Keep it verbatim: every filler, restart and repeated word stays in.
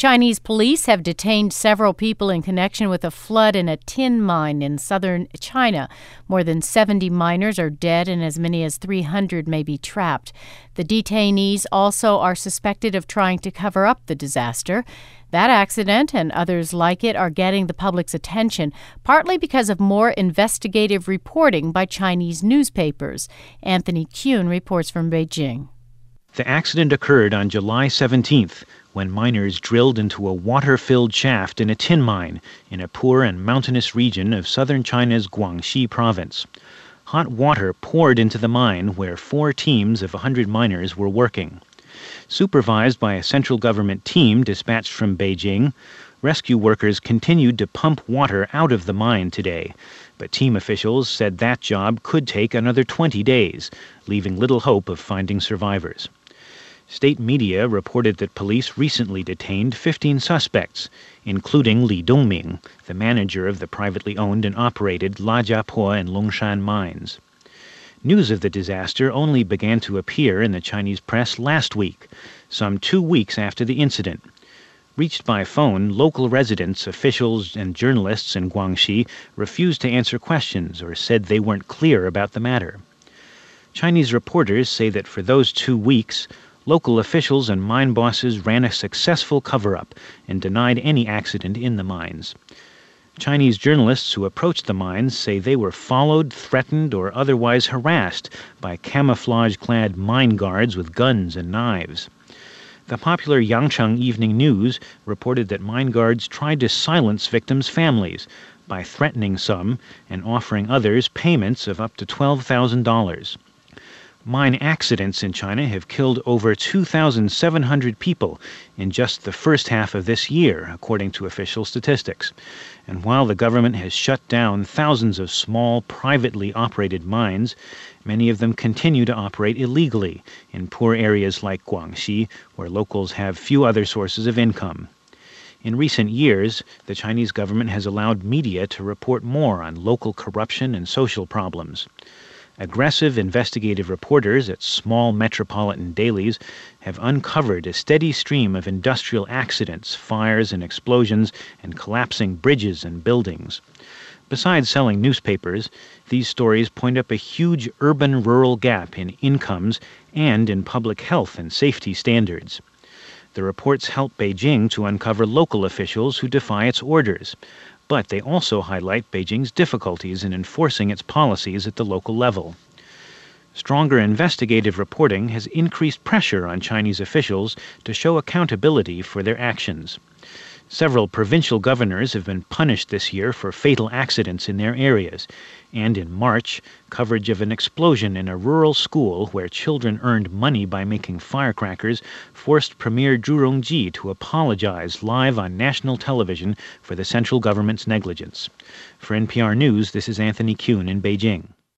Chinese police have detained several people in connection with a flood in a tin mine in southern China. More than seventy miners are dead and as many as three hundred may be trapped. The detainees also are suspected of trying to cover up the disaster. That accident and others like it are getting the public's attention, partly because of more investigative reporting by Chinese newspapers. Anthony Kuhn reports from Beijing. The accident occurred on July seventeenth when miners drilled into a water-filled shaft in a tin mine in a poor and mountainous region of southern China's Guangxi province. Hot water poured into the mine where four teams of one hundred miners were working. Supervised by a central government team dispatched from Beijing, rescue workers continued to pump water out of the mine today, but team officials said that job could take another twenty days, leaving little hope of finding survivors. State media reported that police recently detained fifteen suspects, including Li Dongming, the manager of the privately owned and operated Lajiapo and Longshan mines. News of the disaster only began to appear in the Chinese press last week, some two weeks after the incident. Reached by phone, local residents, officials, and journalists in Guangxi refused to answer questions or said they weren't clear about the matter. Chinese reporters say that for those two weeks, local officials and mine bosses ran a successful cover-up and denied any accident in the mines. Chinese journalists who approached the mines say they were followed, threatened, or otherwise harassed by camouflage-clad mine guards with guns and knives. The popular Yangcheng Evening News reported that mine guards tried to silence victims' families by threatening some and offering others payments of up to twelve thousand dollars. Mine accidents in China have killed over two thousand seven hundred people in just the first half of this year, according to official statistics. And while the government has shut down thousands of small, privately operated mines, many of them continue to operate illegally in poor areas like Guangxi, where locals have few other sources of income. In recent years, the Chinese government has allowed media to report more on local corruption and social problems. Aggressive investigative reporters at small metropolitan dailies have uncovered a steady stream of industrial accidents, fires and explosions, and collapsing bridges and buildings. Besides selling newspapers, these stories point up a huge urban-rural gap in incomes and in public health and safety standards. The reports help Beijing to uncover local officials who defy its orders, but they also highlight Beijing's difficulties in enforcing its policies at the local level. Stronger investigative reporting has increased pressure on Chinese officials to show accountability for their actions. Several provincial governors have been punished this year for fatal accidents in their areas, and in March, coverage of an explosion in a rural school where children earned money by making firecrackers forced Premier Zhu Rongji to apologize live on national television for the central government's negligence. For N P R News, this is Anthony Kuhn in Beijing.